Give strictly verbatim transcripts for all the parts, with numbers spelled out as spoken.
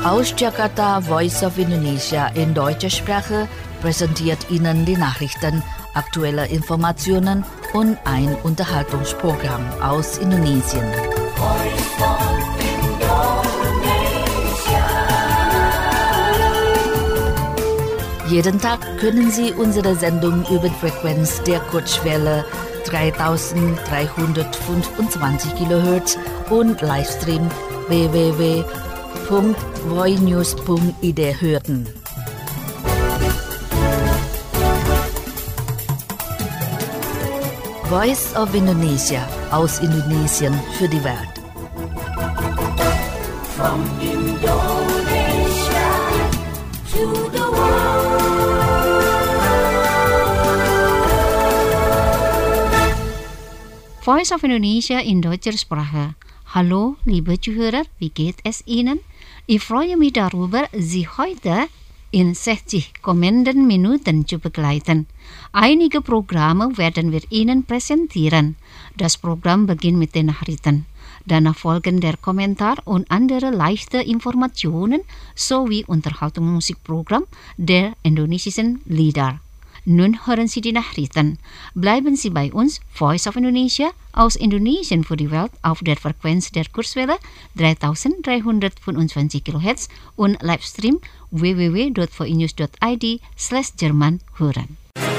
Aus Jakarta, Voice of Indonesia in deutscher Sprache präsentiert Ihnen die Nachrichten, aktuelle Informationen und ein Unterhaltungsprogramm aus Indonesien. Jeden Tag können Sie unsere Sendung über die Frequenz der Kurzwelle dreitausenddreihundertfünfundzwanzig Kilohertz und Livestream w w w punkt voinews punkt i d hören. Voice of Indonesia aus Indonesien für die Welt. From Indonesia to the world. Voice of Indonesia in deutscher Sprache. Hallo, liebe Zuhörer, wie geht es Ihnen? Ich freue mich darüber, Sie heute in sechzig kommenden Minuten zu begleiten. Einige Programme werden wir Ihnen präsentieren. Das Programm beginnt mit den Nachrichten. Danach folgen der Kommentar und andere leichte Informationen sowie Unterhaltungsmusikprogramm der indonesischen Lieder. Nun hören Sie die Nachrichten. Bleiben Sie bei uns, Voice of Indonesia, aus Indonesien für die Welt auf der Frequenz der Kurzwelle dreitausenddreihundertfünfundzwanzig Kilohertz und Livestream w w w punkt voinews punkt i d slash Jerman hören.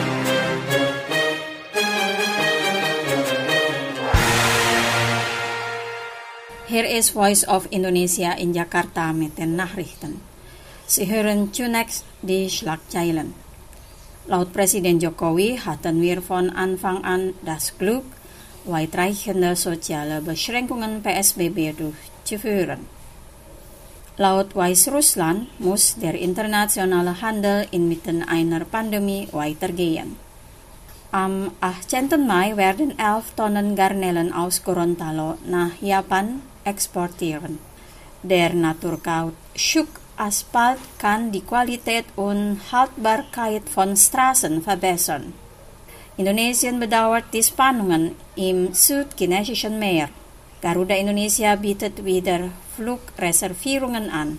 Hier ist Voice of Indonesia in Jakarta mit den Nachrichten. Sie hören zunächst die Schlagzeilen. Laut Presiden Jokowi hatten wir von Anfang an das Glück, weitreichende soziale Beschränkungen P S B B durchzuführen. Laut Weißrussland muss der internationale Handel inmitten einer Pandemie weitergehen. Am achtzehnten Mai werden elf Tonnen Garnelen aus Gorontalo nach Japan exportieren. Der Naturkautschuk Asphalt kann die Qualität und Haltbarkeit von Straßen verbessern. Indonesien bedauert die Spannungen im südchinesischen Meer. Garuda Indonesia bietet wieder Flugreservierungen an.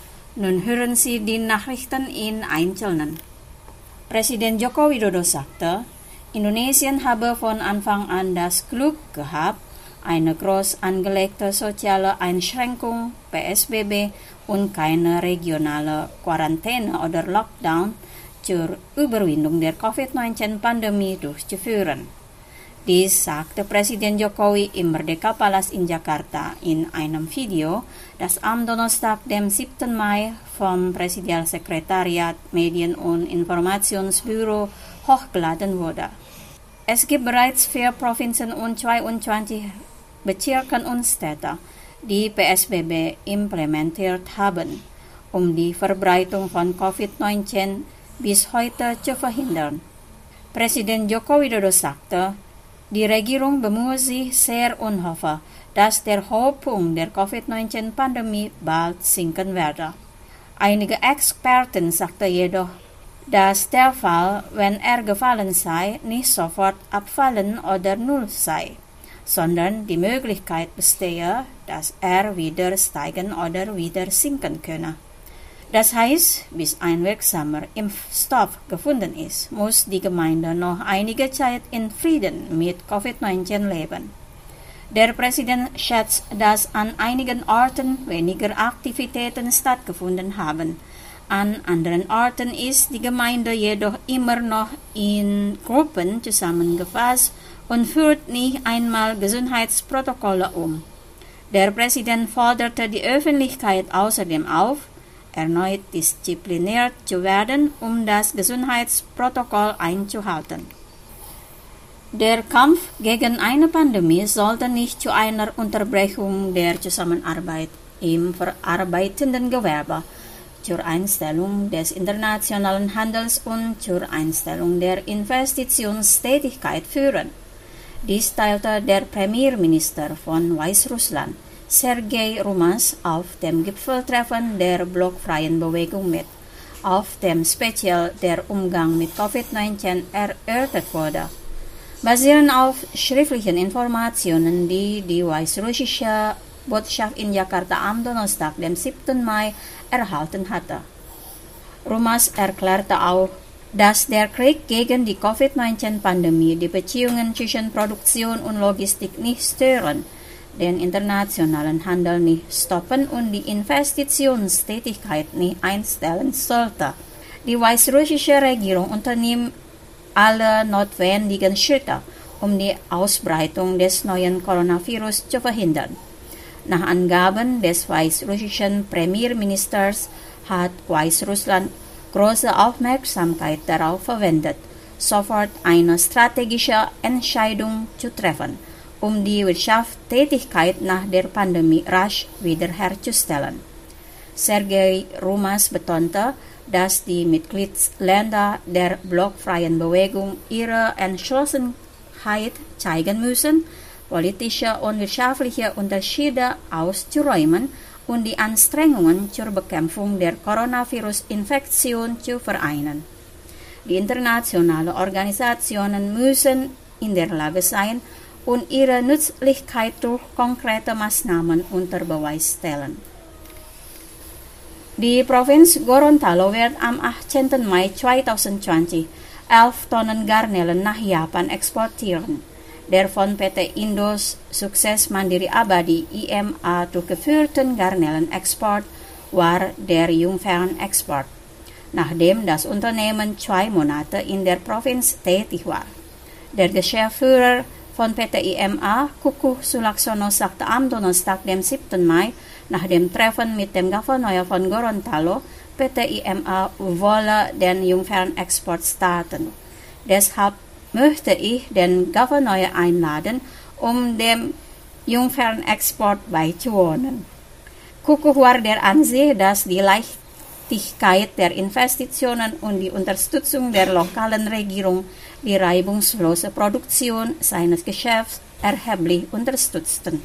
Nun hören Sie die Nachrichten in Einzelnen. Presiden Joko Widodo sagte, Indonesien habe von Anfang an das Glück gehabt, eine groß angelegte soziale Einschränkung P S B B und keine regionale Quarantäne oder Lockdown zur Überwindung der Covid neunzehn Pandemie durchzuführen. Dies sagte Presiden Jokowi im Merdeka Palace in Jakarta in einem Video, das am Donnerstag, dem siebten Mai vom Präsidialsekretariat Medien- und Informationsbüro hochgeladen wurde. Es gibt bereits vier Provinzen und zweiundzwanzig Bezirke und Städte, die P S B B implementiert haben, um die Verbreitung von Covid neunzehn bis heute zu verhindern. Presiden Joko Widodo sagte, die Regierung bemüht sich sehr und hoffe, dass der Höhepunkt der Covid neunzehn Pandemie bald sinken werde. Einige Experten sagten jedoch, dass der Fall, wenn er gefallen sei, nicht sofort abfallen oder null sei, sondern die Möglichkeit bestehe, dass er wieder steigen oder wieder sinken könne. Das heißt, bis ein wirksamer Impfstoff gefunden ist, muss die Gemeinde noch einige Zeit in Frieden mit Covid neunzehn leben. Der Präsident schätzt, dass an einigen Orten weniger Aktivitäten stattgefunden haben. An anderen Orten ist die Gemeinde jedoch immer noch in Gruppen zusammengefasst und führt nicht einmal Gesundheitsprotokolle um. Der Präsident forderte die Öffentlichkeit außerdem auf, erneut diszipliniert zu werden, um das Gesundheitsprotokoll einzuhalten. Der Kampf gegen eine Pandemie sollte nicht zu einer Unterbrechung der Zusammenarbeit im verarbeitenden Gewerbe, zur Einstellung des internationalen Handels und zur Einstellung der Investitionstätigkeit führen. Dies teilte der Premierminister von Weißrussland, Sergei Rumas, auf dem Gipfeltreffen der blockfreien Bewegung mit, auf dem speziell der Umgang mit Covid neunzehn erörtert wurde. Basierend auf schriftlichen Informationen, die die weißrussische Botschaft in Jakarta am Donnerstag, dem siebten Mai, erhalten hatte. Rumas erklärte auch, dass der Krieg gegen die Covid neunzehn Pandemie die Beziehungen zwischen Produktion und Logistik nicht stören, den internationalen Handel nicht stoppen und die Investitionstätigkeit nicht einstellen sollte. Die weißrussische Regierung unternimmt alle notwendigen Schritte, um die Ausbreitung des neuen Coronavirus zu verhindern. Nach Angaben des weißrussischen Premierministers hat Weißrussland große Aufmerksamkeit darauf verwendet, sofort eine strategische Entscheidung zu treffen, um die Wirtschaftstätigkeit nach der Pandemie rasch wiederherzustellen. Sergei Rumas betonte, dass die Mitgliedsländer der blockfreien Bewegung ihre Entschlossenheit zeigen müssen, politische und wirtschaftliche Unterschiede auszuräumen und die Anstrengungen zur Bekämpfung der Coronavirus-Infektion zu vereinen. Die internationalen Organisationen müssen in der Lage sein und ihre Nützlichkeit durch konkrete Maßnahmen unter Beweis stellen. Die Provinz Gorontalo wird am achtzehnten Mai zweitausendzwanzig elf Tonnen Garnelen nach Japan exportieren. Der von P T Indos Sukses Mandiri Abadi I M A durchgeführten Garnelenexport war der Jungfernexport, nachdem das Unternehmen zwei Monate in der Provinz tätig war. Der Geschäftsführer von P T I M A, Kukuh Sulaksono, sagte am Donnerstag, dem siebten Mai, nach dem Treffen mit dem Gouverneur von Gorontalo, P T I M A wolle den Jungfernexport starten. Deshalb möchte ich den Gouverneur einladen, um dem Jungfernexport beizuwohnen. Kukuh war der Ansicht, dass die Leichtigkeit der Investitionen und die Unterstützung der lokalen Regierung die reibungslose Produktion seines Geschäfts erheblich unterstützten.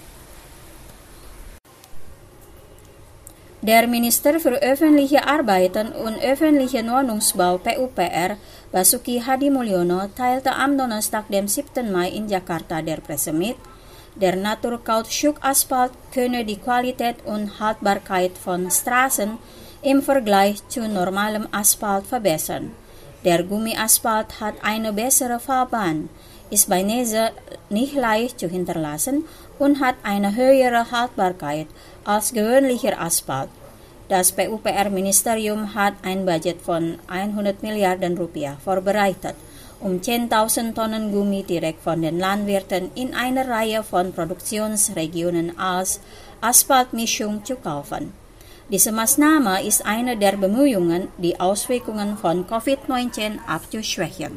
Der Minister für öffentliche Arbeiten und öffentlichen Wohnungsbau P U P R, Basuki Hadimulyono, teilte am Donnerstag, dem siebten Mai in Jakarta der Presse mit, der Naturkautschuk-Asphalt könne die Qualität und Haltbarkeit von Straßen im Vergleich zu normalem Asphalt verbessern. Der Gummiasphalt hat eine bessere Fahrbahn, ist bei Nässe nicht leicht zu hinterlassen und hat eine höhere Haltbarkeit als gewöhnlicher Asphalt. Das P U P R-Ministerium hat ein Budget von hundert Milliarden Rupiah vorbereitet, um zehntausend Tonnen Gummi direkt von den Landwirten in einer Reihe von Produktionsregionen als Asphaltmischung zu kaufen. Diese Maßnahme ist eine der Bemühungen, die Auswirkungen von Covid neunzehn abzuschwächen.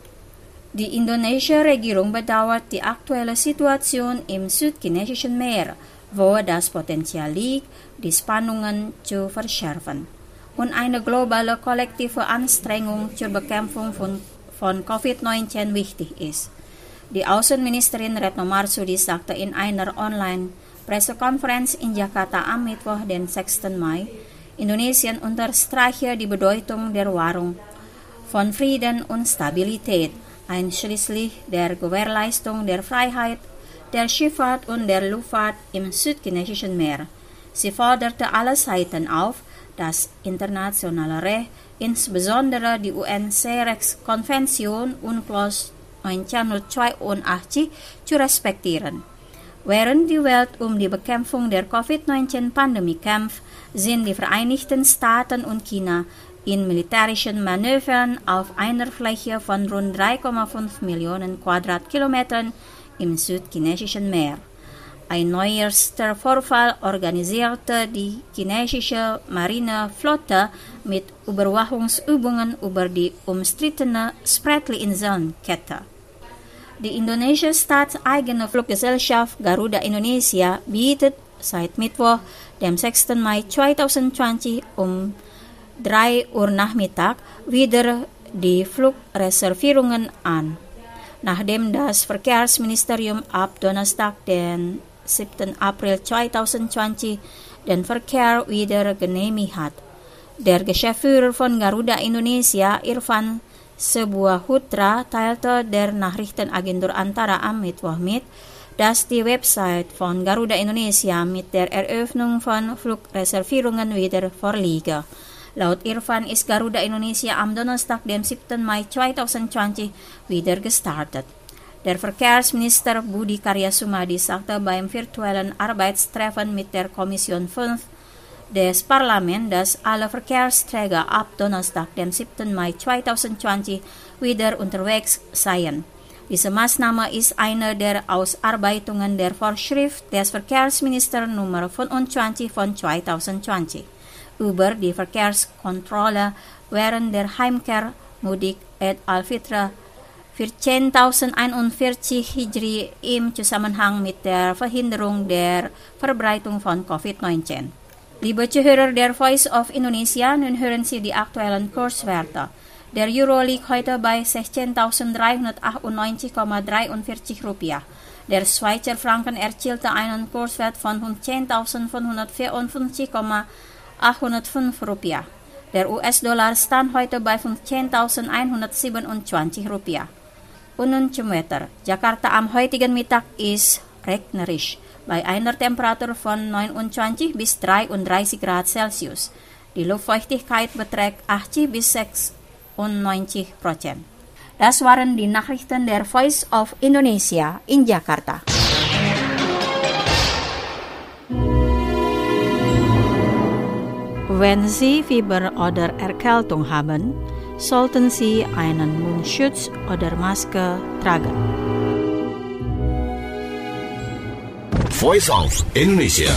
Die indonesische Regierung bedauert die aktuelle Situation im südchinesischen Meer, wo das Potenzial liegt, die Spannungen zu verschärfen, und eine globale kollektive Anstrengung zur Bekämpfung von, von Covid neunzehn wichtig ist. Die Außenministerin Retno Marsudi sagte in einer Online-Pressekonferenz in Jakarta am Mittwoch, den sechsten Mai, Indonesien unterstreiche die Bedeutung der Wahrung von Frieden und Stabilität, einschließlich der Gewährleistung der Freiheit, der Schifffahrt und der Luftfahrt im südchinesischen Meer. Sie forderte alle Seiten auf, das internationale Recht, insbesondere die U N C R E X-Konvention UNCLOS neunzehnhundertzweiundachtzig, zu respektieren. Während die Welt um die Bekämpfung der Covid neunzehn Pandemie kämpft, sind die Vereinigten Staaten und China in militärischen Manövern auf einer Fläche von rund drei Komma fünf Millionen Quadratkilometern im südchinesischen Meer. Ein neuester Vorfall organisierte die chinesische Marineflotte mit Überwachungsübungen über die umstrittene Spratly-Inselkette. Die indonesische staatseigene Fluggesellschaft Garuda Indonesia bietet seit Mittwoch, dem sechsten Mai zweitausendzwanzig um drei Uhr Nachmittag wieder die Flugreservierungen an, nachdem das Verkehrsministerium ab Donnerstag, den siebten April zweitausendzwanzig, den Verkehr wieder genehmigt hat. Der Geschäftsführer von Garuda Indonesia, Irfan Sebuahutra, teilte der Nachrichtenagentur Antara am Mittwoch mit, dass die Website von Garuda Indonesia mit der Eröffnung von Flugreservierungen wieder vorliege. Laut Irfan ist Garuda Indonesia am Donnerstag, dem siebten Mai zweitausendzwanzig, wieder gestartet. Der Verkehrsminister Budi Karya Sumadi sagte beim virtuellen Arbeitstreffen mit der Kommission fünf des Parlaments, dass alle Verkehrsträger ab Donnerstag, dem siebten Mai zweitausendzwanzig, wieder unterwegs seien. Diese Maßnahme ist eine der Ausarbeitungen der Vorschrift des Verkehrsministers Nummer fünfundzwanzig von zweitausendzwanzig über die Verkehrskontrolle während der Heimkehr Mudik Eid al-Fitr vierzehntausendeinundvierzig Hijri im Zusammenhang mit der Verhinderung der Verbreitung von Covid neunzehn. Liebe Zuhörer der Voice of Indonesia, nun hören Sie die aktuellen Kurswerte. Der Euro liegt heute bei sechzehntausenddreihundertachtundneunzig Komma dreiundvierzig Rupiah. Der Schweizer Franken erzielte einen Kurswert von fünfzehntausendfünfhundertvierundfünfzig Komma achthundertfünf Rupiah. Der U S-Dollar stand heute bei fünfzehntausendeinhundertsiebenundzwanzig Rupiah. Und nun zum Wetter. Jakarta am heutigen Mittag ist regnerisch bei einer Temperatur von neunundzwanzig bis dreiunddreißig Grad Celsius. Die Luftfeuchtigkeit beträgt achtzig bis sechsundneunzig Prozent. Das waren die Nachrichten der Voice of Indonesia in Jakarta. Wenn Sie Fieber oder Erkältung haben, sollten Sie einen Mundschutz oder Maske tragen. Voice of Indonesia.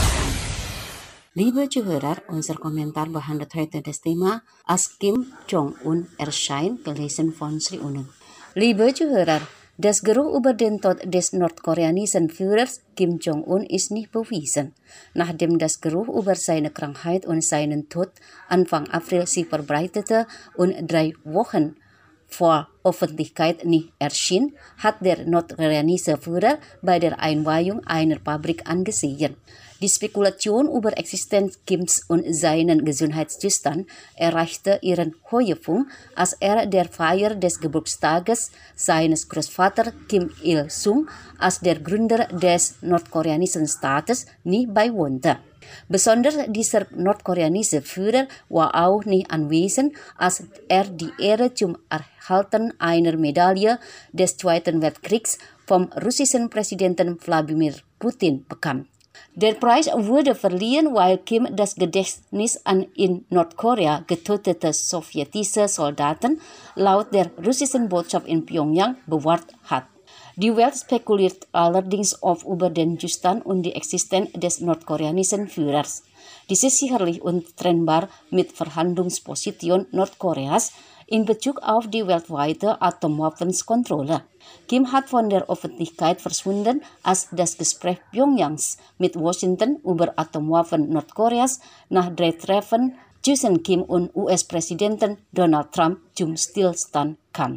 Liebe Zuhörer, unser Kommentar behandelt heute das Thema Als Kim Jong-un erscheint, gelesen von Sri Unen. Liebe Zuhörer, das Gerücht über den Tod des nordkoreanischen Führers Kim Jong-un ist nicht bewiesen. Nachdem das Gerücht über seine Krankheit und seinen Tod Anfang April sich verbreitete und drei Wochen vor Öffentlichkeit nicht erschien, hat der nordkoreanische Führer bei der Einweihung einer Fabrik angesehen. Die Spekulation über Existenz Kims und seinen Gesundheitszustand erreichte ihren Höhepunkt, als er der Feier des Geburtstages seines Großvaters Kim Il-sung als der Gründer des nordkoreanischen Staates nicht beiwohnte. Besonders dieser nordkoreanische Führer war auch nicht anwesend, als er die Ehre zum Erhalten einer Medaille des Zweiten Weltkriegs vom russischen Präsidenten Wladimir Putin bekam. Der Preis wurde verliehen, weil Kim das Gedächtnis an in Nordkorea getötete sowjetische Soldaten laut der russischen Botschaft in Pyongyang bewahrt hat. Die Welt spekuliert allerdings oft über den Zustand und die Existenz des nordkoreanischen Führers. Dies ist sicherlich untrennbar mit Verhandlungsposition Nordkoreas in Bezug auf die weltweite Atomwaffenkontrolle. Kim hat von der Öffentlichkeit verschwunden, als das Gespräch Pyongyangs mit Washington über Atomwaffen Nordkoreas nach drei Treffen zwischen Kim und U S-Präsidenten Donald Trump zum Stillstand kam.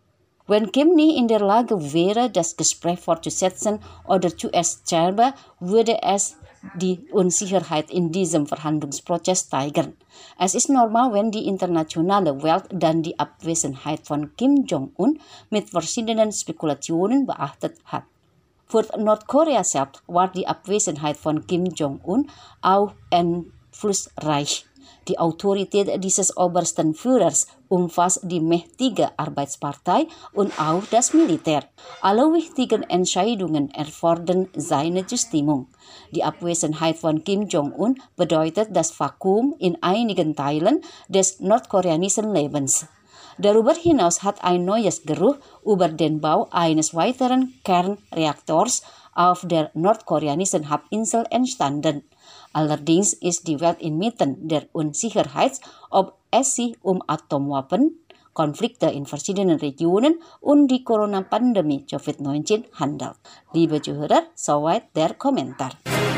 Wenn Kim nicht in der Lage wäre, das Gespräch fortzusetzen oder zu erzählen, würde es die Unsicherheit in diesem Verhandlungsprozess steigern. Es ist normal, wenn die internationale Welt dann die Abwesenheit von Kim Jong-un mit verschiedenen Spekulationen beachtet hat. Für Nordkorea selbst war die Abwesenheit von Kim Jong-un auch einflussreich. Die Autorität dieses obersten Führers umfasst die mächtige Arbeitspartei und auch das Militär. Alle wichtigen Entscheidungen erfordern seine Zustimmung. Die Abwesenheit von Kim Jong-un bedeutet das Vakuum in einigen Teilen des nordkoreanischen Lebens. Darüber hinaus hat ein neues Gerücht über den Bau eines weiteren Kernreaktors auf der nordkoreanischen Halbinsel entstanden. Allerdings ist die Welt inmitten der Unsicherheit, ob es sich um Atomwaffen, Konflikte in verschiedenen Regionen und die Corona-Pandemie Covid neunzehn handelt. Liebe Zuhörer, soweit der Kommentar.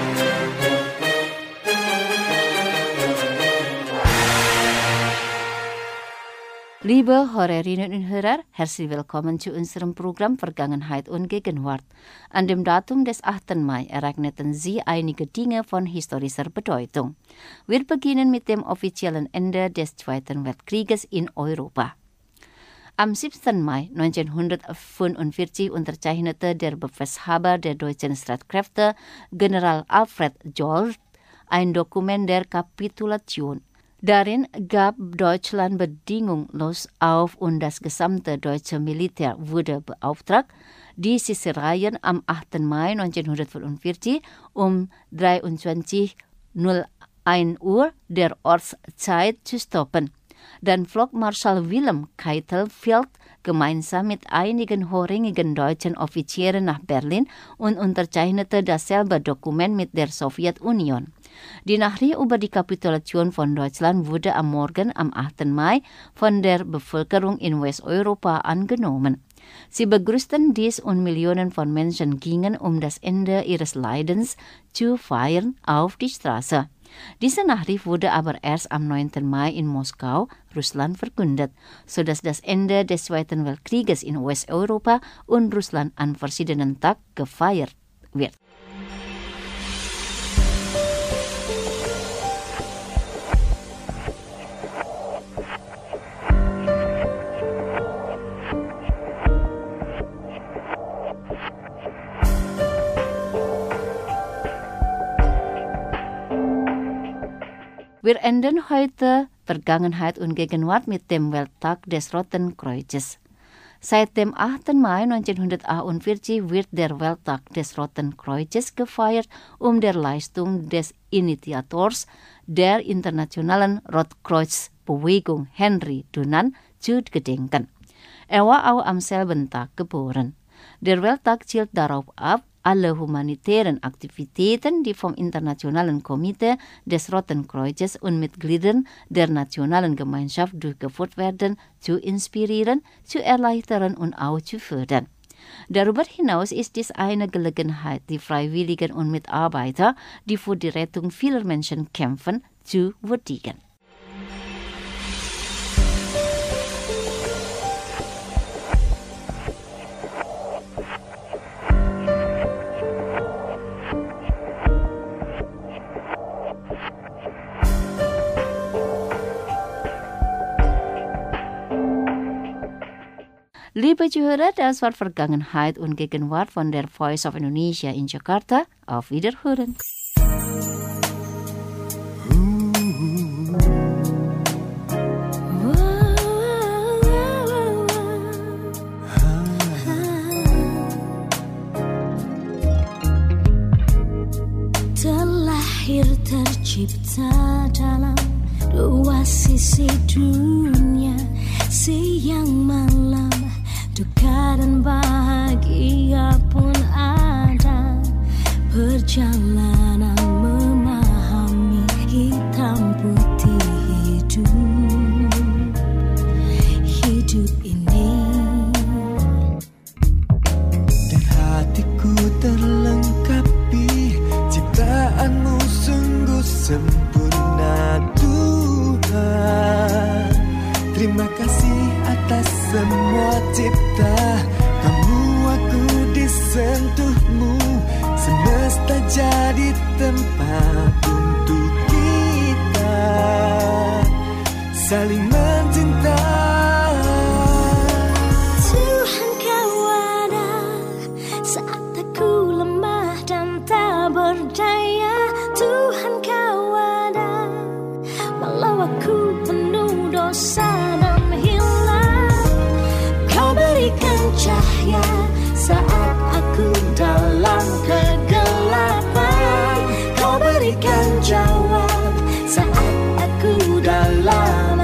Liebe Hörerinnen und Hörer, herzlich willkommen zu unserem Programm Vergangenheit und Gegenwart. An dem Datum des achten Mai ereigneten sie einige Dinge von historischer Bedeutung. Wir beginnen mit dem offiziellen Ende des Zweiten Weltkrieges in Europa. Am siebten Mai neunzehnhundertfünfundvierzig unterzeichnete der Befehlshaber der deutschen Streitkräfte, General Alfred Jolt, ein Dokument der Kapitulation. Darin gab Deutschland bedingungslos auf und das gesamte deutsche Militär wurde beauftragt, die Schießereien am achten Mai neunzehnhundertfünfundvierzig um dreiundzwanzig Uhr Uhr der Ortszeit zu stoppen. Dann flog Marschall Wilhelm Keitel Feld gemeinsam mit einigen hochrangigen deutschen Offizieren nach Berlin und unterzeichnete dasselbe Dokument mit der Sowjetunion. Die Nachricht über die Kapitulation von Deutschland wurde am Morgen am achten Mai von der Bevölkerung in Westeuropa angenommen. Sie begrüßten dies und Millionen von Menschen gingen, um das Ende ihres Leidens zu feiern, auf die Straße. Diese Nachricht wurde aber erst am neunten Mai in Moskau, Russland, verkündet, sodass das Ende des Zweiten Weltkrieges in Westeuropa und Russland an verschiedenen Tagen gefeiert wird. Wir enden heute Vergangenheit und Gegenwart mit dem Welttag des Roten Kreuzes. Seit dem achten Mai neunzehnhundertachtundvierzig wird der Welttag des Roten Kreuzes gefeiert, um der Leistung des Initiators der internationalen Rotkreuzbewegung Henry Dunant zu gedenken. Er war auch am selben Tag geboren. Der Welttag zielt darauf ab, alle humanitären Aktivitäten, die vom Internationalen Komitee des Roten Kreuzes und Mitgliedern der nationalen Gemeinschaft durchgeführt werden, zu inspirieren, zu erleichtern und auch zu fördern. Darüber hinaus ist dies eine Gelegenheit, die Freiwilligen und Mitarbeiter, die für die Rettung vieler Menschen kämpfen, zu würdigen. Liebe Zuhörer, das war Vergangenheit und Gegenwart von der Voice of Indonesia in Jakarta. Auf Wiederhören. Terlahir tercipta dalam dua sisi dunia, siang malam, duka dan bahagia pun ada. Perjalanan memahami hitam putih hidup, hidup ini. Dan hatiku terlengkapi, ciptaanmu sungguh sempurna Tuhan. Terima kasih atas semua cipta, kamu aku disentuhmu, semesta jadi tempat untuk kita saling mencinta. Tuhan kau ada saat aku lemah dan tak berdaya. Tuhan kau ada walau aku penuh dosa dan hilang. Kau berikan cahaya saat aku dalam kegelapan. Kau berikan jawab saat aku dalam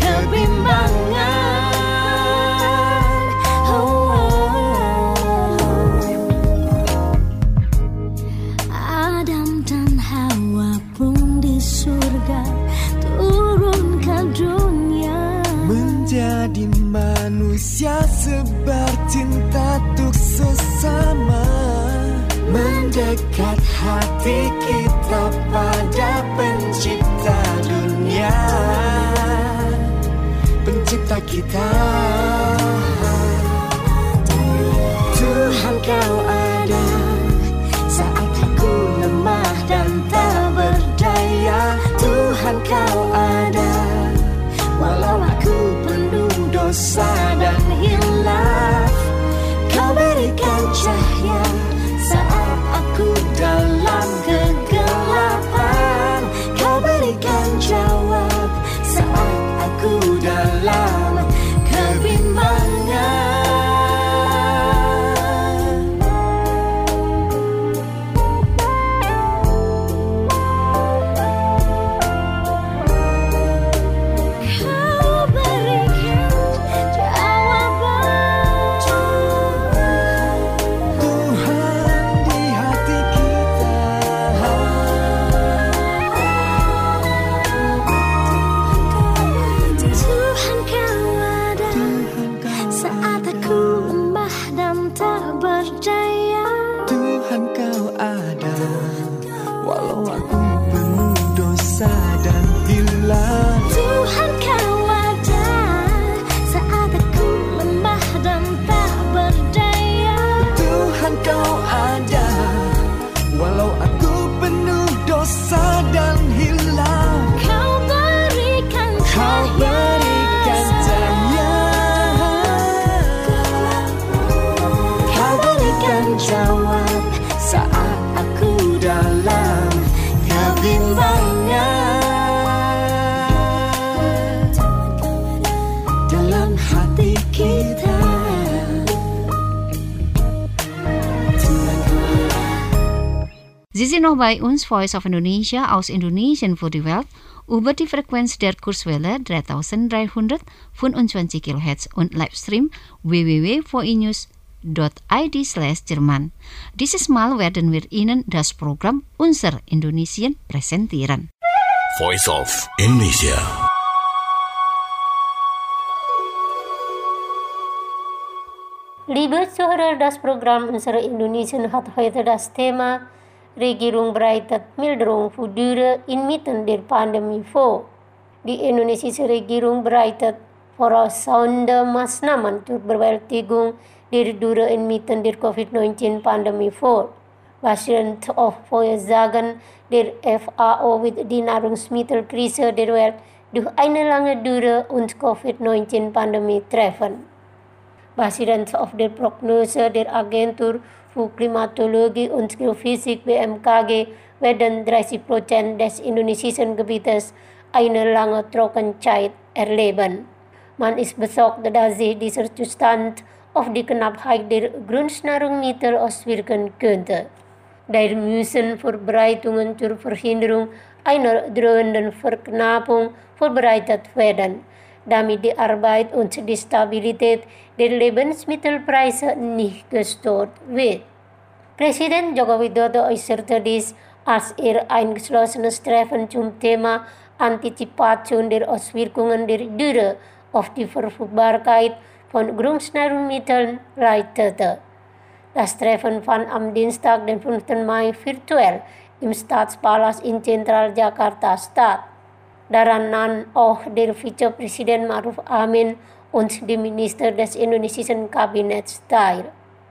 kebimbangan. Oh, oh. Adam dan Hawa pun di surga turun ke dunia, menjadi manusia sebar cinta untuk sesama. Mendekat hati kita pada pencipta dunia, pencipta kita. Tuhan kau ada saat aku lemah dan tak berdaya. Tuhan kau ada walau aku penuh dosa dan walau aku penuh dosa dan hilang. Tuhan kau ada saat aku lemah dan tak berdaya. Tuhan kau ada walau aku penuh dosa dan hilang. Kau berikan Kau berikan cahaya, kau berikan jawab saat aku dalam kebimbangan dalam hati kita. Sie sind noch bei uns, Voice of Indonesia aus Indonesien für die Welt, über die Frequenz der Kurzwelle dreitausenddreihundertfünfundzwanzig Kilohertz und Livestream w w w punkt v i news punkt i d slash Jerman. Dieses Mal werden wir Ihnen das Programm Unser Indonesien präsentieren. Voice of Indonesia. Liebe Zuhörer, das Programm Unser Indonesien hat heute das Thema Regierung bereitet Milderung für Dürre inmitten der Pandemie vor. Die indonesische Regierung bereitet vorausschauende Maßnahmen zur Bewältigung der Dürre inmitten der Covid neunzehn Pandemie vor. Basierend auf Vorhersagen der F A O wird die Nahrungsmittelkrise der Welt durch eine lange Dürre und Covid neunzehn Pandemie treffen. Basierend auf der Prognose der Agentur für Klimatologie und Geophysik B M K G werden dreißig Prozent des indonesischen Gebietes eine lange Trockenzeit erleben. Man ist besorgt, dass sich dieser Zustand auf die Knappheit der Grundnahrungsmittel auswirken könnte. Daher müssen Vorbereitungen zur Verhinderung einer drohenden Verknappung vorbereitet werden, damit die Arbeit und die Stabilität der Lebensmittelpreise nicht gestört wird. Präsident Joko Widodo äußerte dies, als er ein geschlossenes Treffen zum Thema Antizipation der Auswirkungen der Dürre auf die Verfügbarkeit von Grundnahrungsmitteln leitete. Das Treffen fand am Dienstag, den fünften Mai, virtuell im Staatspalast in Zentral-Jakarta statt. Daran nahm auch der Vizepräsident Ma'ruf Amin und die Minister des indonesischen Kabinetts teil.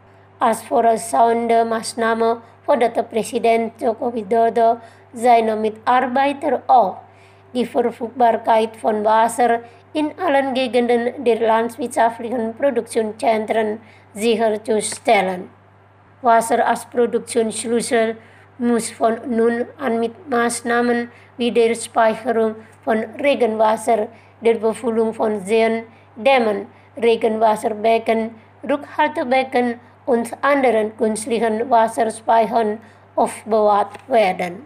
Als vorausschauende Maßnahme forderte Präsident Joko Widodo seine Mitarbeiter auf, die Verfügbarkeit von Wasser in allen Gegenden der landwirtschaftlichen Produktionszentren sicherzustellen. Wasser als Produktionsschlüssel muss von nun an mit Maßnahmen wie der Speicherung von Regenwasser, der Befüllung von Seen, Dämmen, Regenwasserbecken, Rückhaltebecken und anderen künstlichen Wasserspeichern aufbewahrt werden.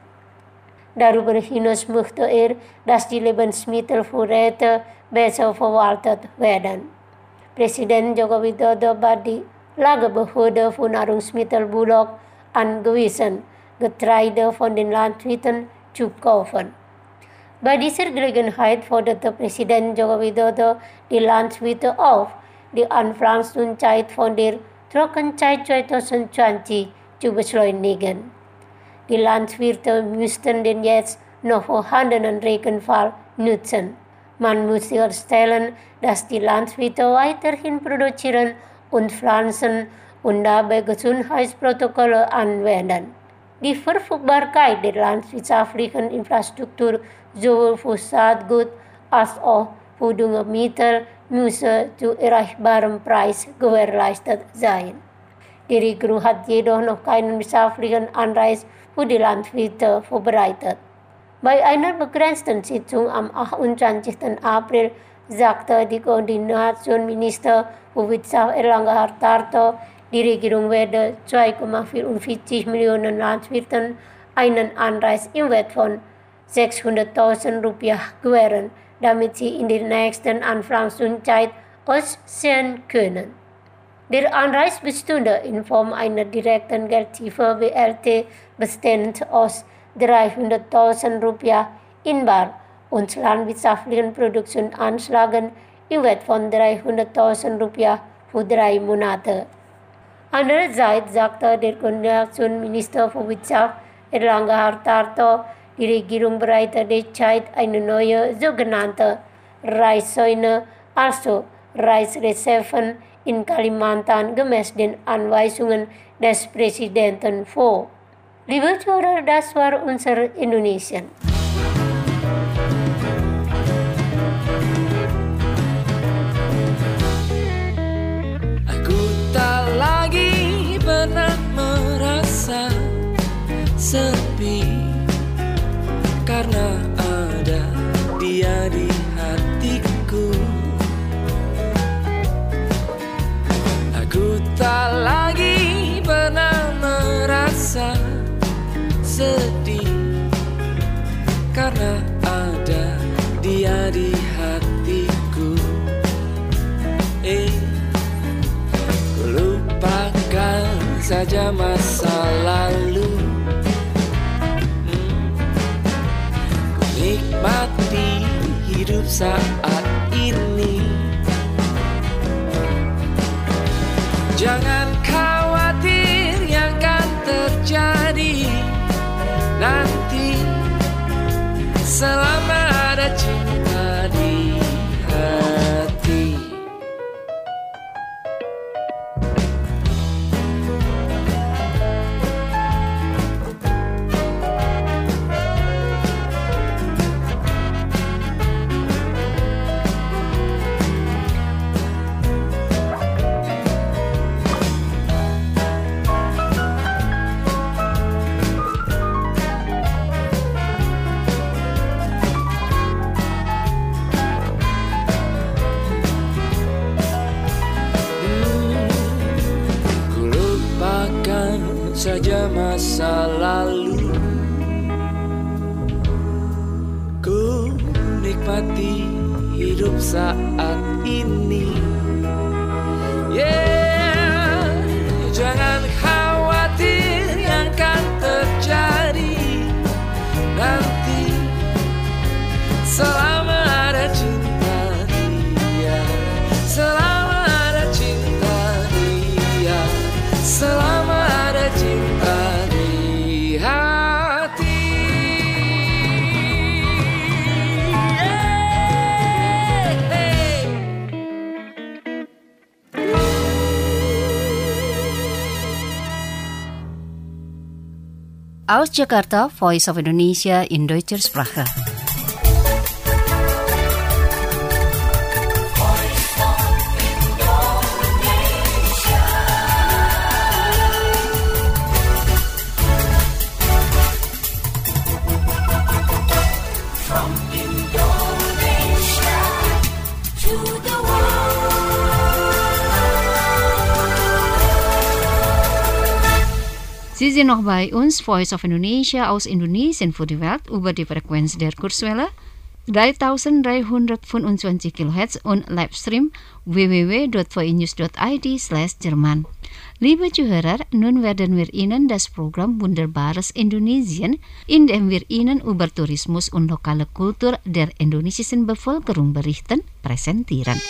Darüber hinaus möchte er, dass die Lebensmittelvorräte besser verwaltet werden. Präsident Joko Widodo bat die Lagerbehörde für Nahrungsmittel Bulog angewiesen, Getreide von den Landwirten zu kaufen. Bei dieser Gelegenheit forderte Präsident Joko Widodo die Landwirte auf, die Anpflanzungszeit von der Trockenzeit zwanzig zwanzig zu beschleunigen. Die Landwirte müssten den jetzt noch vorhandenen Regenfall nutzen. Man muss sicherstellen, dass die Landwirte weiterhin produzieren und pflanzen und dabei Gesundheitsprotokolle anwenden. Die Verfügbarkeit der landwirtschaftlichen Infrastruktur sowohl für Saatgut als auch für Düngemittel müsse zu erreichbarem Preis gewährleistet sein. Die Regierung hat jedoch noch keinen wirtschaftlichen Anreiz für die Landwirte vorbereitet. Bei einer begrenzten Sitzung am achtundzwanzigsten April sagte die Koordinationsminister für Wirtschaft Erlangga Hartarto, die Regierung werde zwei Komma vierundvierzig Millionen Landwirten einen Anreiz im Wert von sechshunderttausend Rupiah gewähren, damit sie in der nächsten Anpflanzungszeit aussehen können. Der Anreiz bestünde in Form einer direkten Geldhilfe B L T, bestehend aus dreihunderttausend Rupiah in Bar und landwirtschaftlichen Produktionsanschlagen im Wert von dreihunderttausend Rupiah für drei Monate. Andererseits sagte der Koordinationsminister für Wirtschaft, Erlangga Hartarto die Regierung bereitet derzeit eine neue sogenannte Reiszone, also Reisreserven in Kalimantan gemäß den Anweisungen des Präsidenten vor. Liebe Zuhörer, das war unser Indonesian. Aku tak lagi pernah merasa sepi karena ada dia di hatiku. Aku tak lagi pernah merasa sedih karena ada dia di hatiku. Eh, ku lupakan saja masa lalu. Nikmati hidup saat ini. Jangan khawatir yang akan terjadi nanti, selama ada cinta di hati. Saja masa lalu, ku nikmati hidup saat ini. Yeah, jangan khawatir yang akan terjadi nanti, selama ada cinta dia, selama ada cinta dia, selama ada cinta di hati. Hey, hey. Aus Jakarta, Voice of Indonesia in Deutscher Sprache. Sie sind noch bei uns, Voice of Indonesia aus Indonesien für die Welt über die Frequenz der Kurzwelle dreitausenddreihundertfünfundzwanzig Kilohertz und Livestream w w w punkt v i news punkt i d slash Jerman. Liebe Zuhörer, nun werden wir Ihnen das Programm Wunderbares Indonesien, in dem wir Ihnen über Tourismus und lokale Kultur der indonesischen Bevölkerung berichten, präsentieren.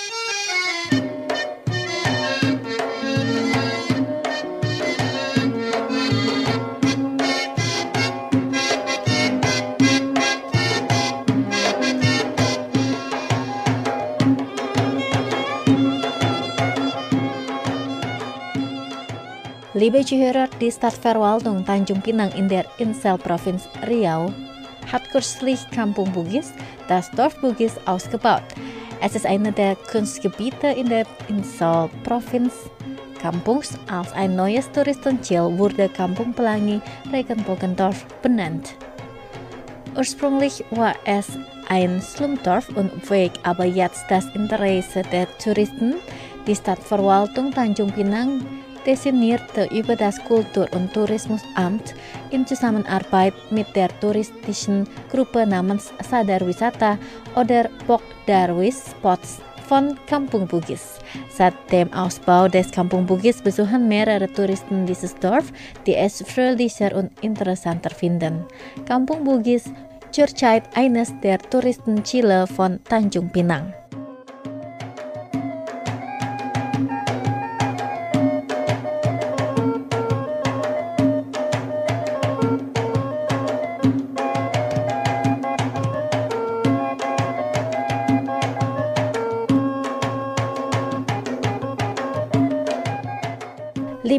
Liebe Zuhörer, die Stadtverwaltung Tanjung Pinang in der Inselprovinz Riau hat kürzlich Kampung Bugis, das Dorf Bugis, ausgebaut. Es ist einer der Kunstgebiete in der Inselprovinz Kampungs. Als ein neues Touristenziel wurde Kampung Pelangi Regenbogendorf benannt. Ursprünglich war es ein Slumdorf und Weg, aber jetzt das Interesse der Touristen. Die Stadtverwaltung Tanjung Pinang designierte über das Kultur- und Tourismusamt in Zusammenarbeit mit der touristischen Gruppe namens Sadar Wisata oder Pok Darwis Spots von Kampung Bugis. Seit dem Ausbau des Kampung Bugis besuchen mehrere Touristen dieses Dorf, die es fröhlicher und interessanter finden. Kampung Bugis zurzeit eines der Touristenziele von Tanjung Pinang.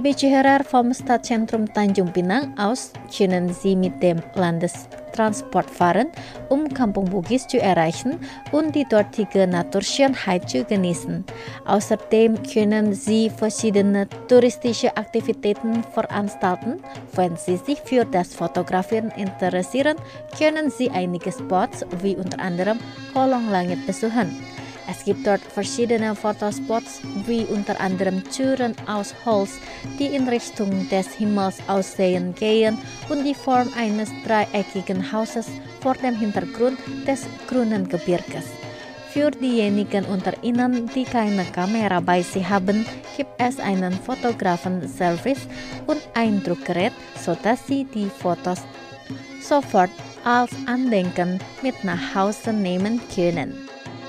Liebe Zuhörer vom Stadtzentrum Tanjung Pinang aus können Sie mit dem Landestransport fahren, um Kampung Bugis zu erreichen und die dortige Naturschönheit zu genießen. Außerdem können Sie verschiedene touristische Aktivitäten veranstalten. Wenn Sie sich für das Fotografieren interessieren, können Sie einige Spots wie unter anderem Kolong Langit besuchen. Es gibt dort verschiedene Fotospots, wie unter anderem Türen aus Holz, die in Richtung des Himmels aussehen gehen und die Form eines dreieckigen Hauses vor dem Hintergrund des grünen Gebirges. Für diejenigen unter Ihnen, die keine Kamera bei sich haben, gibt es einen Fotografen-Service und ein Druckgerät, sodass Sie die Fotos sofort als Andenken mit nach Hause nehmen können.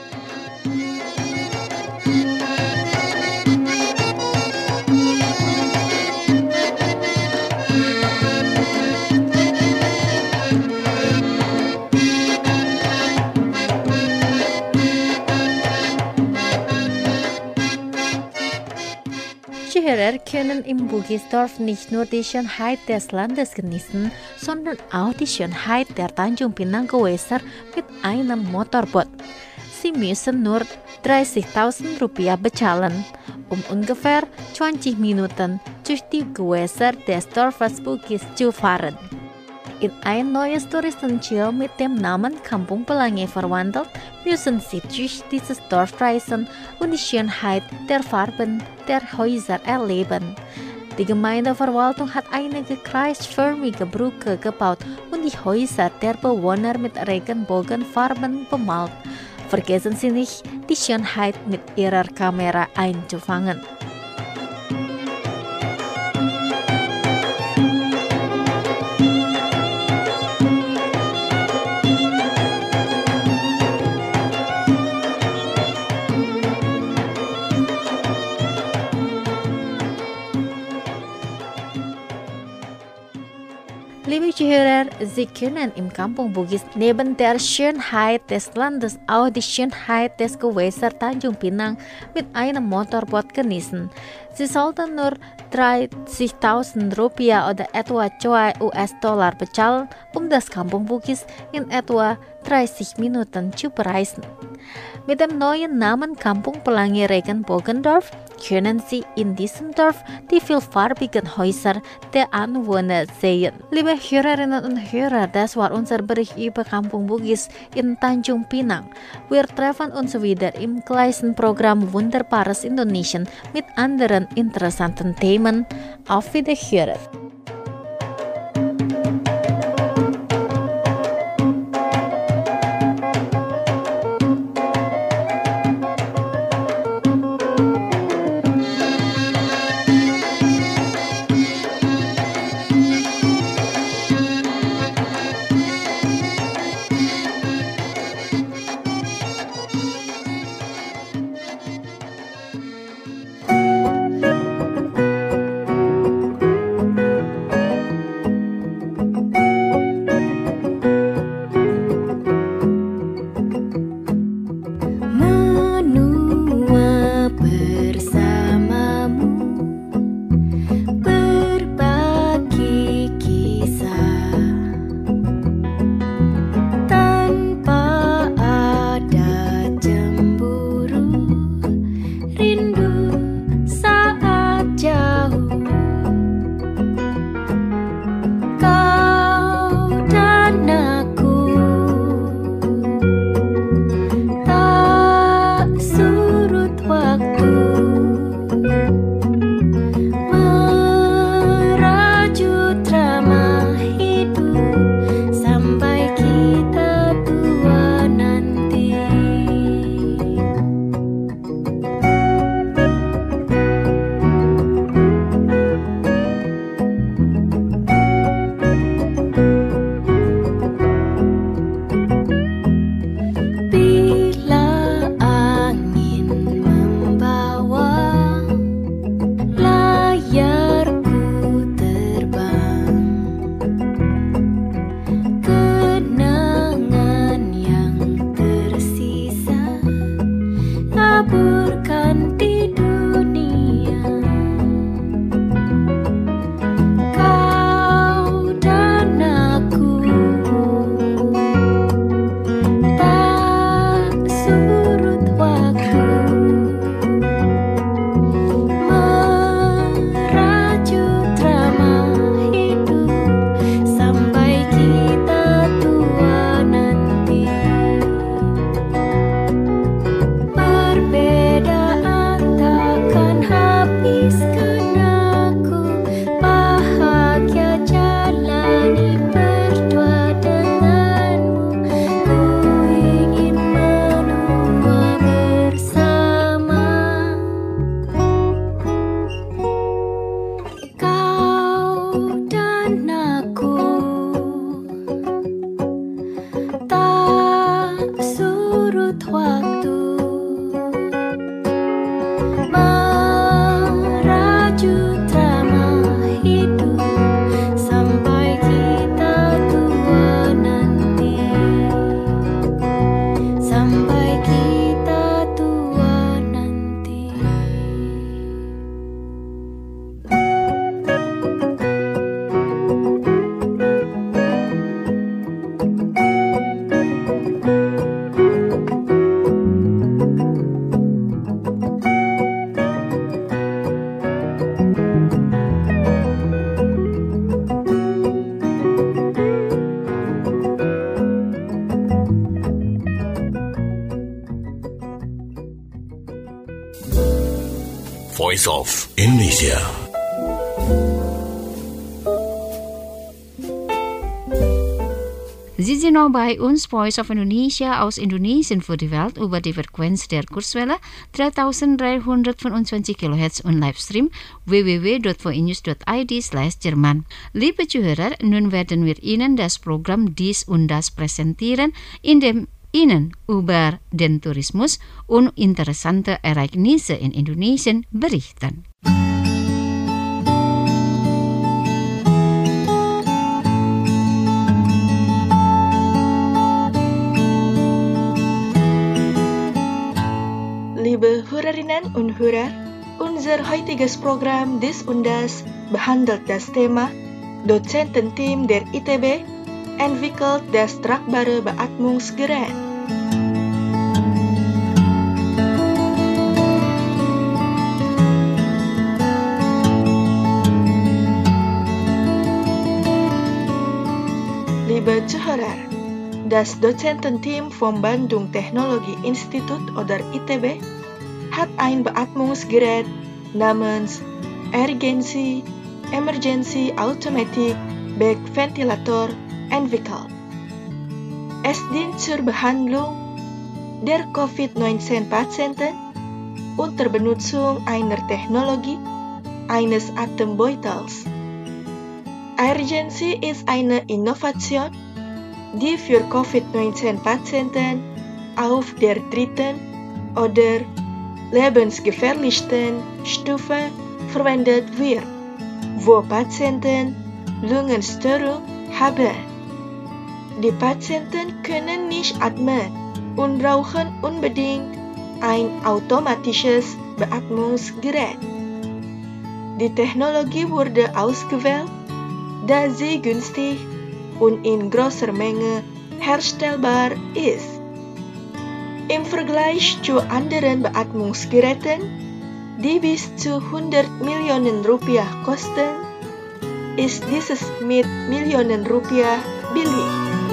Zuhörer können im Bugisdorf nicht nur die Schönheit des Landes genießen, sondern auch die Schönheit der Tanjung Pinang Gewässer mit einem Motorboot. Sie müssen nur dreißigtausend Rupiah bezahlen, um ungefähr zwanzig Minuten durch die Gewässer des Dorfes Bugis zu fahren. In ein neues Touristenziel mit dem Namen Kampung Pelangi verwandelt, müssen Sie durch dieses Dorf reisen und die Schönheit der Farben der Häuser erleben. Die Gemeindeverwaltung hat einige kreisförmige Brücke gebaut und die Häuser der Bewohner mit Regenbogenfarben bemalt. Vergessen Sie nicht, die Schönheit mit Ihrer Kamera einzufangen. Liebe Zuhörer, Sie können im Kampung Bugis neben der Schönheit des Landes auch die Schönheit des Gewässers Tanjung Pinang mit einem Motorboot genießen. Sie sollten nur dreißigtausend Rupiah oder etwa zwei US-Dollar bezahlen, um das Kampung Bugis in etwa dreißig Minuten zu bereisen. Mit dem neuen Namen Kampung Pelangi Regenbogendorf können Sie in diesem Dorf die vielfarbigen Häuser der Anwohner sehen. Liebe Hörerinnen und Hörer, das war unser Bericht über Kampung Bugis in Tanjung Pinang. Wir treffen uns wieder im gleichen Programm Wunderbares Indonesien mit anderen interessanten Themen. Auf Wiederhören! Voice of Indonesia. Sie sind noch bei uns, Voice of Indonesia aus Indonesien für die Welt über die Frequenz der Kurzwelle dreitausenddreihundertfünfundzwanzig Kilohertz und Livestream w w w punkt voinews punkt i d slash Jerman. Liebe Zuhörer, nun werden wir Ihnen das Programm Dies und Das präsentieren, in dem Ihnen über den Tourismus und interessante Ereignisse in Indonesien berichten. Liebe Hörerinnen und Hörer, unser heutiges Programm Dies und Das behandelt das Thema Dozententeam der I T B entwickelt das tragbare Beatmungsgerät. Liebe Zuhörer, das Dozententeam vom Bandung Technologie Institut oder I T B hat ein Beatmungsgerät namens Emergency, Emergency Automatic Bag Ventilator entwickelt. Es dient zur Behandlung der Covid neunzehn Patienten unter Benutzung einer Technologie eines Atembeutels. Emergency ist eine Innovation, die für Covid neunzehn Patienten auf der dritten oder lebensgefährlichsten Stufe verwendet wird, wo Patienten Lungenstörung haben. Die Patienten können nicht atmen und brauchen unbedingt ein automatisches Beatmungsgerät. Die Technologie wurde ausgewählt, da sie günstig und in großer Menge herstellbar ist. Im Vergleich zu anderen Beatmungsgeräten, die bis zu hundert Millionen Rupiah kosten, ist dieses mit Millionen Rupiah billig.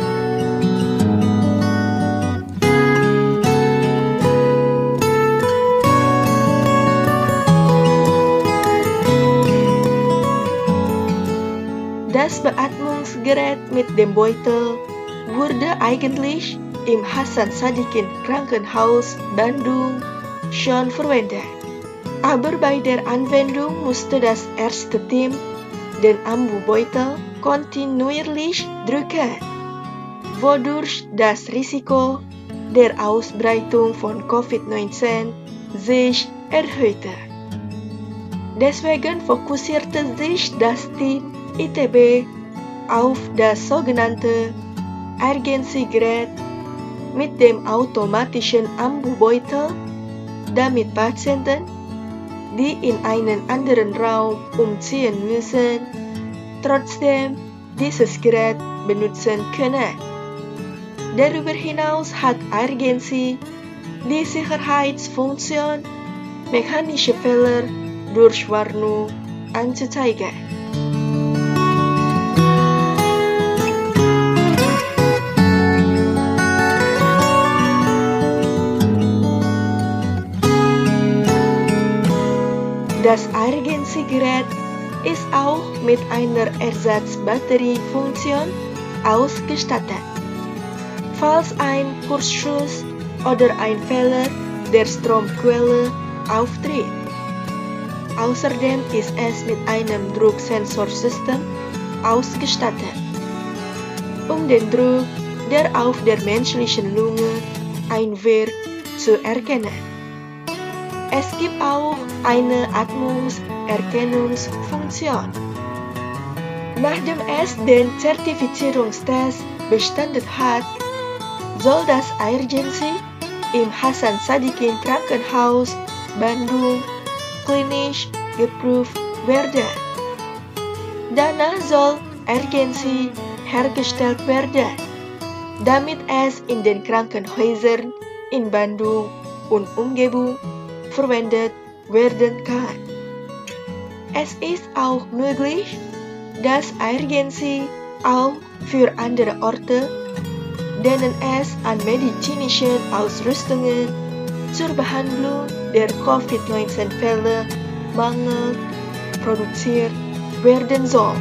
Das Beatmungsgerät mit dem Beutel wurde eigentlich im Hasan Sadikin Krankenhaus Bandung schon verwendet. Aber bei der Anwendung musste das erste Team den Ambubeutel kontinuierlich drücken, wodurch das Risiko der Ausbreitung von Covid neunzehn sich erhöhte. Deswegen fokussierte sich das Team I T B auf das sogenannte Emergency-Gerät mit dem automatischen Ambubeutel, damit Patienten, die in einen anderen Raum umziehen müssen, trotzdem dieses Gerät benutzen können. Darüber hinaus hat Emergency die Sicherheitsfunktion, mechanische Fehler durch Warnung anzuzeigen. Das Emergency-Gerät ist auch mit einer Ersatzbatteriefunktion ausgestattet. Falls ein Kurzschluss oder ein Fehler der Stromquelle auftritt. Außerdem ist es mit einem Drucksensorsystem ausgestattet, um den Druck, der auf der menschlichen Lunge einwirkt, zu erkennen. Es gibt auch eine Atmungserkennungsfunktion. Nachdem es den Zertifizierungstest bestanden hat, soll das Emergency im Hasan Sadikin Krankenhaus Bandung klinisch geprüft werden. Danach soll Emergency hergestellt werden, damit es in den Krankenhäusern in Bandung und Umgebung verwendet werden kann. Es ist auch möglich, dass Emergency auch für andere Orte, denen es an medizinischen Ausrüstungen zur Behandlung der Covid neunzehn Fälle banget produziert werden soll.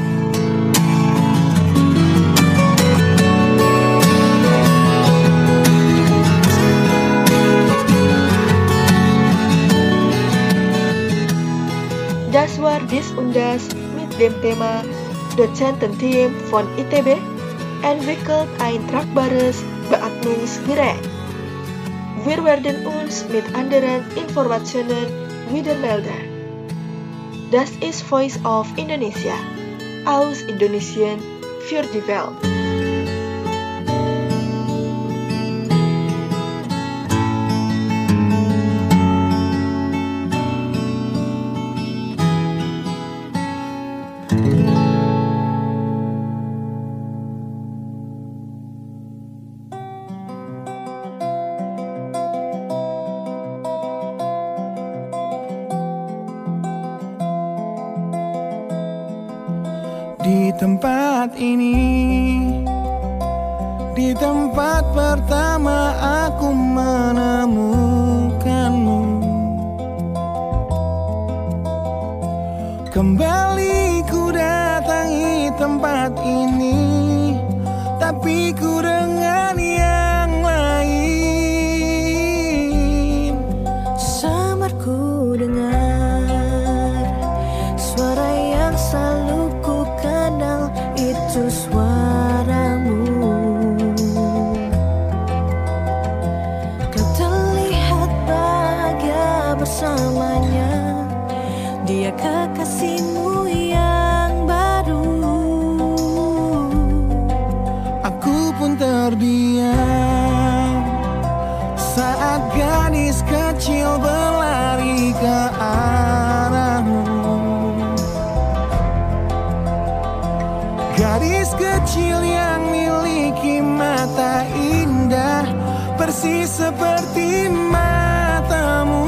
Das war dies und das mit dem Thema Dozententeam von I T B entwickelt ein tragbares Beatmungsgerät. Wir werden uns mit anderen Informationen wieder melden. Das ist Voice of Indonesia, aus Indonesien für die Welt. Di tempat ini, di tempat pertama aku menemukanmu. Kembali ku datangi tempat ini, tapi ku dengan yang lain. Samar ku dengar suara yang selalu ku kenal, itu suaramu. Kau terlihat bahagia bersamanya, dia kekasihmu yang baru. Aku pun terdiam saat gadis kecil berlari ke arahmu. Gadis kecil yang miliki mata indah, persis seperti matamu.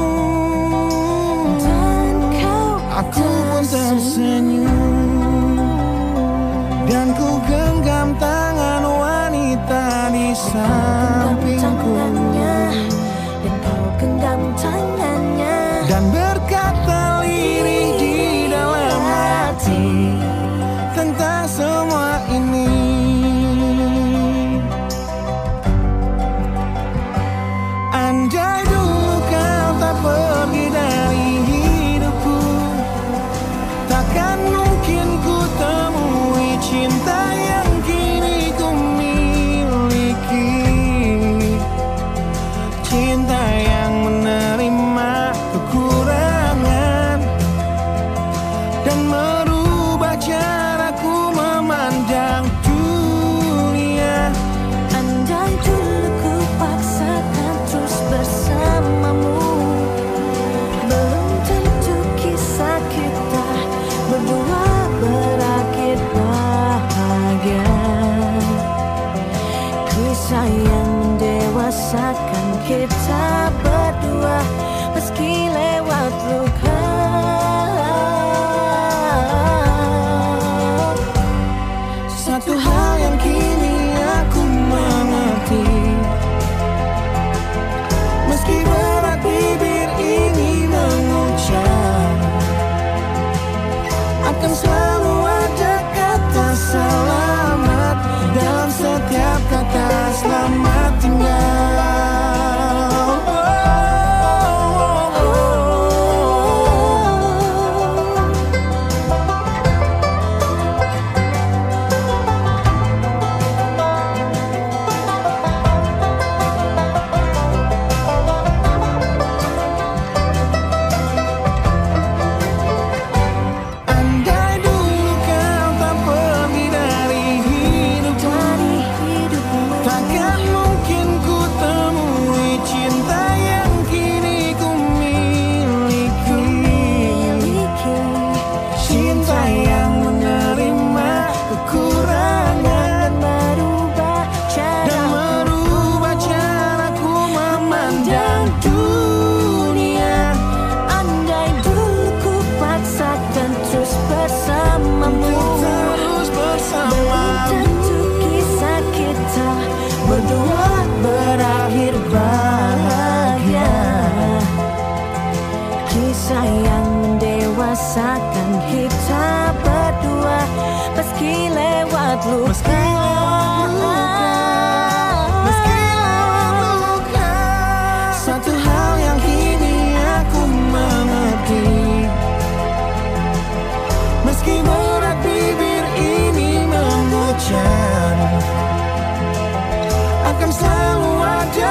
Dan kau Aku pun tersenyum, dan ku genggam tangan wanita di sampingku. Dan kau genggam tangannya, Dan berkata lirih di dalam hati tentang semua ini. Andai dulu kau tak pergi dari hidupku, takkan mungkin ku temui cinta yang kini ku miliki. Cinta yang menerima kekurangan dan merubah caraku memandang dunia. andai dulu ku paksakan terus bersamamu, belum tentu kisah kita berdua berakhir bahagia. Kisah yang mendewasakan kita berdua, meski lewat luka. Satu hal yang kini aku mengerti, meski berat bibir ini mengucap, akan selalu ada kata selamat dalam setiap kata selamat tinggal.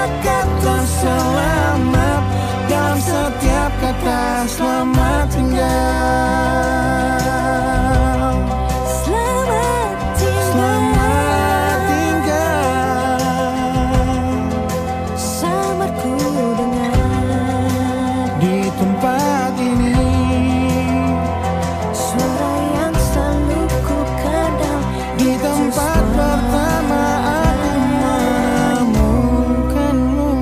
kata selamat, dalam setiap kata selamat tinggal. Selamat tinggal, Selamat tinggal samarku dengar di tempat ini. suara yang selalu ku kenal. Di tempat pertama aku menemukanmu.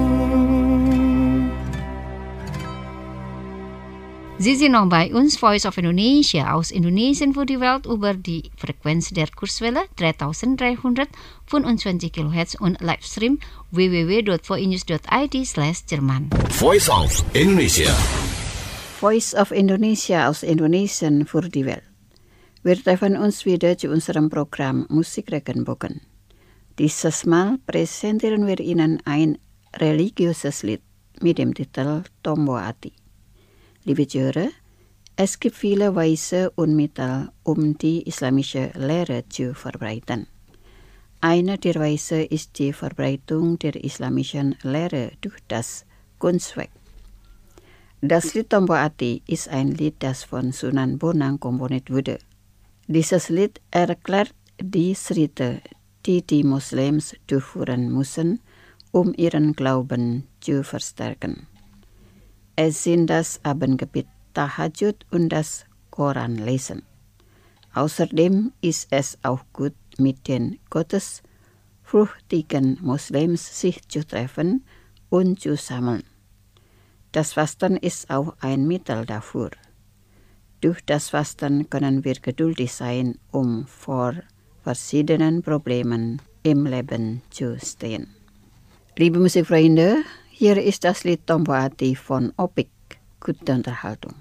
Sie sind noch bei uns, Voice of Indonesia, aus Indonesien für die Welt über die Frequenz der Kurzwelle dreitausenddreihundertfünfundzwanzig Kilohertz und Livestream w w w dot voinews dot i d slash Jerman. Voice of Indonesia. Voice of Indonesia aus Indonesien für die Welt. Wir treffen uns wieder zu unserem Programm Musikregenbogen. Dieses Mal präsentieren wir Ihnen ein religiöses Lied mit dem Titel Tombo Ati. Liebe Zuhörer, es gibt viele Weise und Mittel, um die islamische Lehre zu verbreiten. Eine der Weise ist die Verbreitung der islamischen Lehre durch das Kunstwerk. Das Lied Tombo Ati ist ein Lied, das von Sunan Bonang komponiert wurde. Dieses Lied erklärt die Schritte, die die Muslims durchführen müssen, um ihren Glauben zu verstärken. Es sind das Abendgebet Tahajud und das Koranlesen. Außerdem ist es auch gut, mit den gottesfürchtigen Muslims sich zu treffen und zu sammeln. Das Fasten ist auch ein Mittel dafür. Durch das Fasten können wir geduldig sein, um vor verschiedenen Problemen im Leben zu stehen. Liebe Musikfreunde, hier ist das Lied Tombo Ati von Opik. Gute Unterhaltung.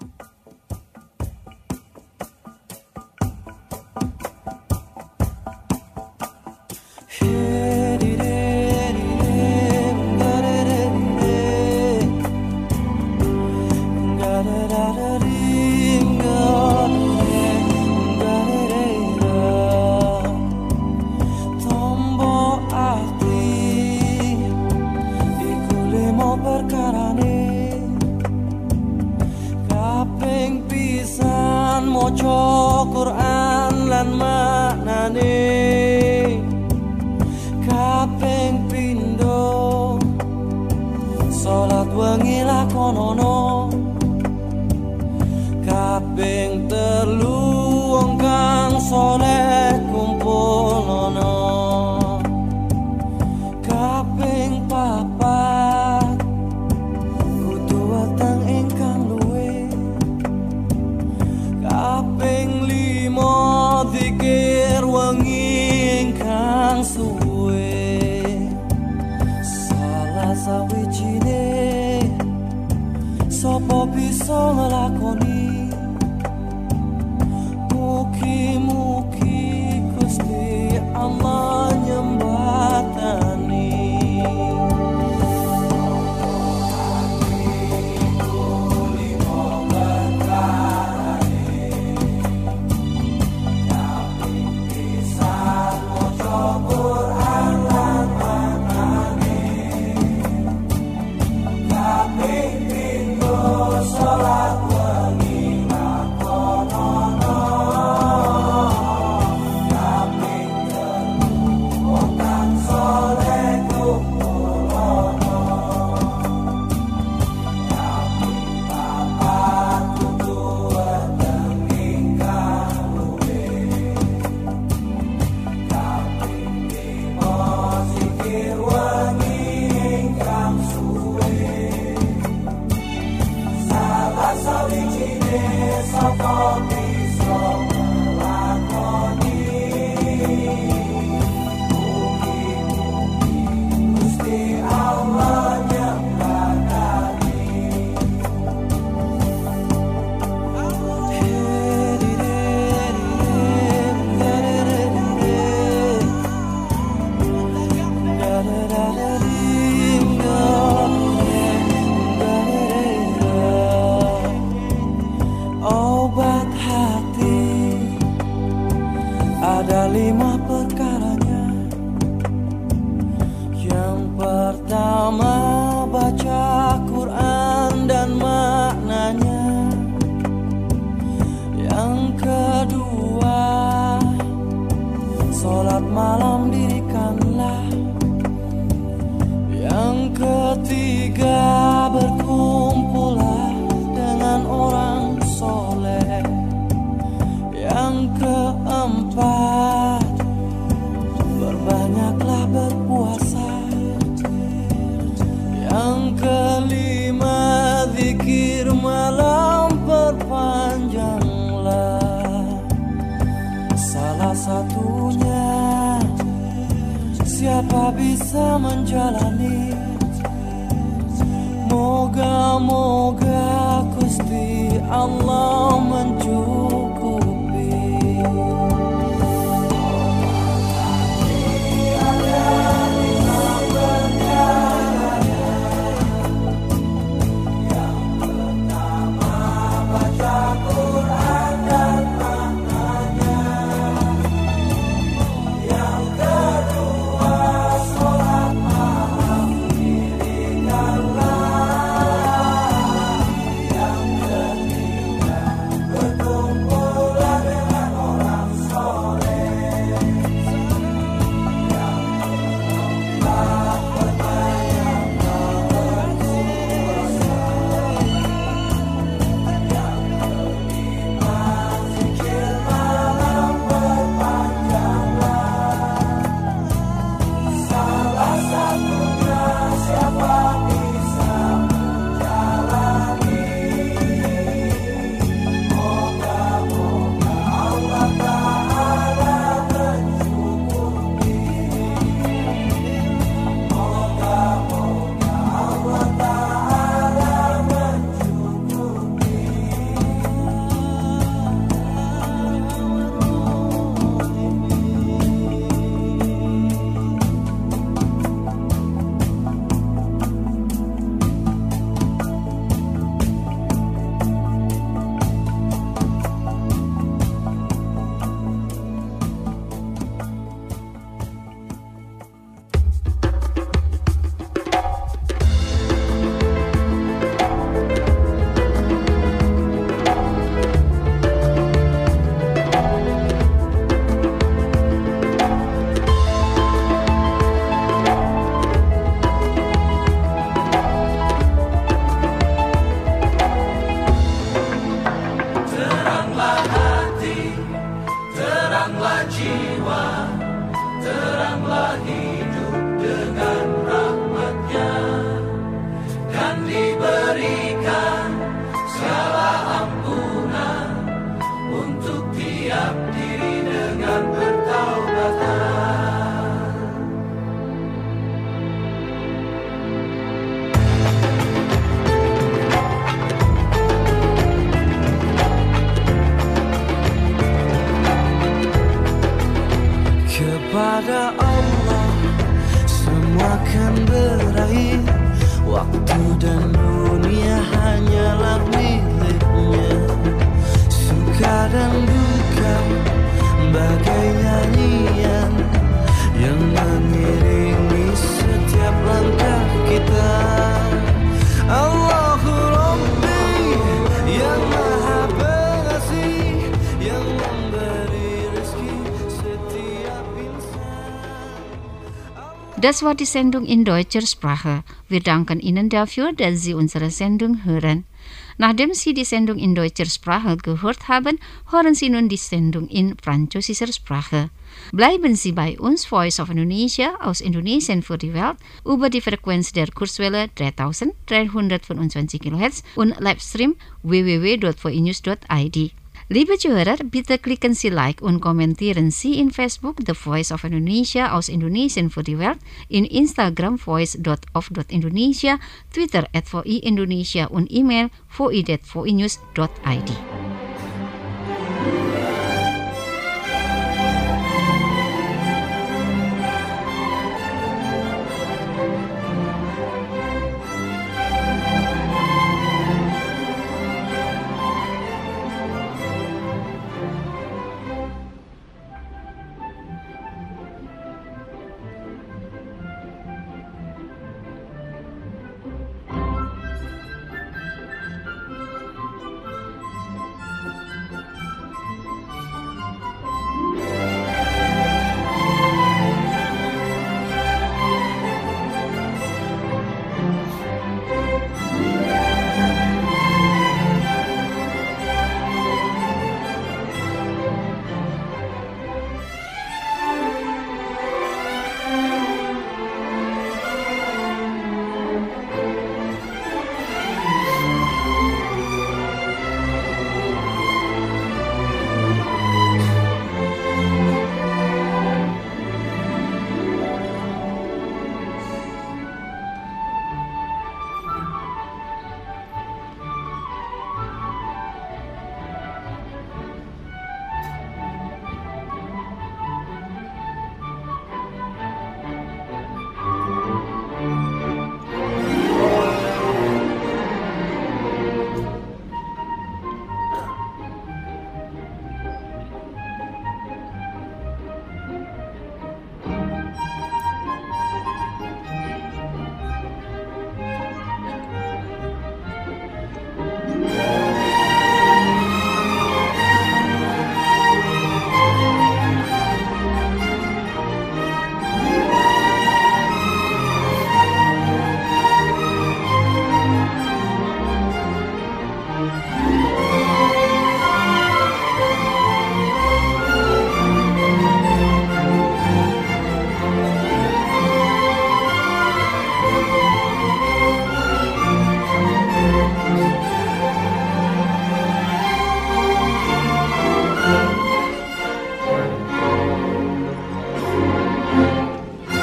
Maca Quran lan maknane kaping pindho salat wengi lakonono kaping telu wong kang saleh kumpulono kaping papat kudu weteng ingkang luwih kaping lima zikir wengi ingkang suwe salah sawijine sapa bisa nglakoni mugi-mugi Gusti Allah nyembatani. Salat wangi dalam dirikanlah. Yang ketiga, berkumpullah dengan orang soleh. Yang keempat, berbanyaklah berpuasa. Yang kelima, zikir malam perpanjanglah. Salah satunya, siapa bisa menjalani? Moga-moga Gusti Allah mencukupi. Kepada Allah semua kan berakhir. Waktu dan dunia hanyalah miliknya. Suka dan duka bagai nyanyian yang mengiringi setiap langkah kita. Allahu Rabbi yang maha pengasih, yang memberi rezeki setiap insan. Das war die Sendung in deutscher Sprache. Wir danken Ihnen dafür, dass Sie unsere Sendung hören. Nachdem Sie die Sendung in deutscher Sprache gehört haben, hören Sie nun die Sendung in französischer Sprache. Bleiben Sie bei uns, Voice of Indonesia aus Indonesien für die Welt, über die Frequenz der Kurzwelle dreitausenddreihundertfünfundzwanzig Kilohertz und Livestream w w w punkt v i news punkt i d. Liebe Zuhörer, bitte klicken Sie Like und kommentieren Sie in Facebook The Voice of Indonesia aus Indonesien für die Welt, in Instagram voice dot of dot indonesia, Twitter at v i indonesia und E-Mail v i at v i news dot i d.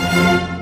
Indonesia.